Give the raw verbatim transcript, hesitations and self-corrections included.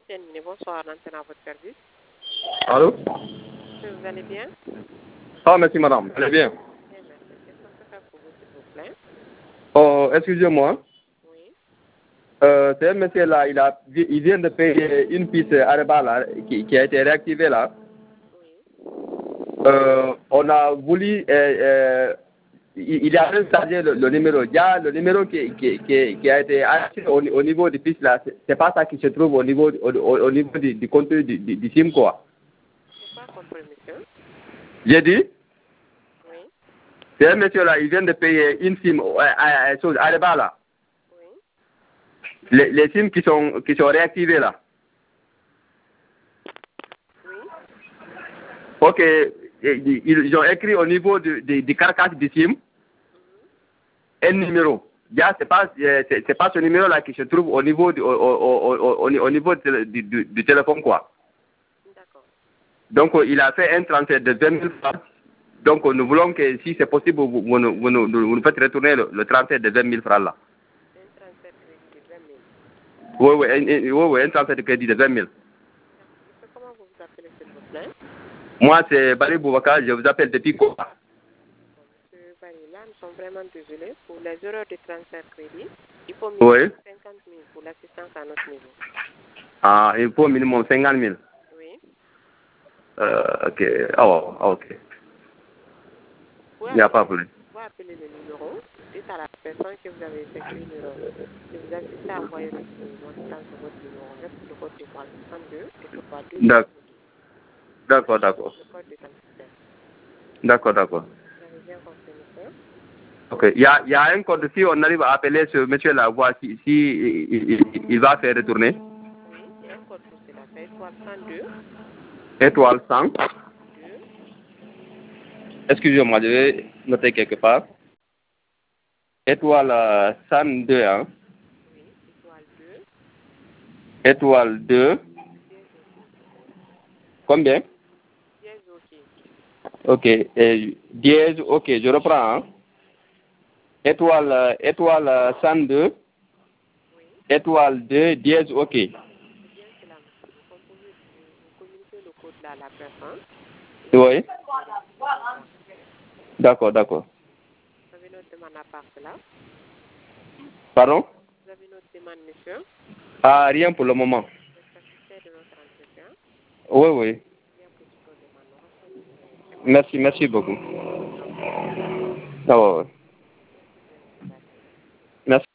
Terminé. Bonsoir, l'antenne à votre service. Allô? Vous allez bien? Ah, merci madame. Allez bien. Bien, merci. Qu'est-ce qu'on peut faire pour vous, s'il vous plaît? Oh, excusez-moi. Oui. Euh, c'est un monsieur là, il, a, il vient de payer une piste Areba là, qui, qui a été réactivée là. Oui. Euh, on a voulu, euh, euh, il, il a installé le, le numéro. Il y a le numéro qui, qui, qui, qui a été acheté au, au niveau du piste là. C'est pas ça qui se trouve au niveau, au, au, au niveau du, du contenu du, du, du SIM quoi. J'ai pas compris, monsieur. J'ai dit, Oui. c'est un monsieur là, il vient de payer une SIM euh, à, à, chose Areba là. Oui. Les, les SIM qui sont, qui sont réactivés là. Oui. Ok, ils, ils ont écrit au niveau du, du, du carcasse du SIM un numéro. Ya, c'est pas, c'est, c'est pas ce numéro-là qui se trouve au niveau du, au, au, au, au, au niveau du, du, du téléphone, quoi. D'accord. Donc, il a fait un transfert de vingt mille francs. Donc, nous voulons que, si c'est possible, vous, vous, nous, vous, nous, vous nous faites retourner le, le transfert de vingt mille francs, là. Un transfert crédit de vingt mille. Oui, oui, un, un, oui, oui, un transfert de crédit de vingt mille. D'accord. Monsieur, comment vous vous appelez, s'il vous plaît? Moi, c'est Barry Boubacar, je vous appelle depuis quoi? Bon, monsieur Barry, là, nous sommes vraiment désolés pour les erreurs de transfert crédit. Il faut Oui. minimum cinquante mille pour l'assistance à notre niveau. Ah, il faut minimum cinquante mille. Oui. Euh, ok. Oh, ok. Vous Il n'y a pas de appelez, problème. vous appelez le numéro, dites à la personne que vous avez effectué une erreur. Je vous assiste à envoyer le montant sur votre numéro avec le code étoile soixante-deux étoile deux zéro D'ac- deux. D'accord, d'accord. Le code de ton système. D'accord, d'accord. Vous avez bien compris, monsieur? Ok. Il y a, il y a un code, si on arrive à appeler ce monsieur-là, voir si, si il, il- il va faire retourner. Oui, il y a un code pour cela. C'est étoile cent deux, Étoile cent. deux, Excusez-moi, je vais noter quelque part. Étoile euh, cent deux, hein. oui, étoile deux, Étoile deux. dièse OK. Combien? Dièse OK. Ok. Et dièse, ok, je reprends. Hein. Étoile, euh, étoile euh, cent deux. Oui, Étoile deux, dièse, ok. c'est bien cela, monsieur. Vous composez, vous, vous communiquez le code là à la personne. Oui. Vous recevez l'argent. D'accord, d'accord. Vous avez notre demande à part cela? Pardon? Vous avez notre demande, monsieur? Ah, rien pour le moment. Vous êtes satisfait de notre entretien? Oui, oui. Bien pour toute autre demande. Nous restons disponibles. Merci, merci beaucoup. Je vous en prie. Ah, ouais, ouais. Merci bien, monsieur Barry. Merci.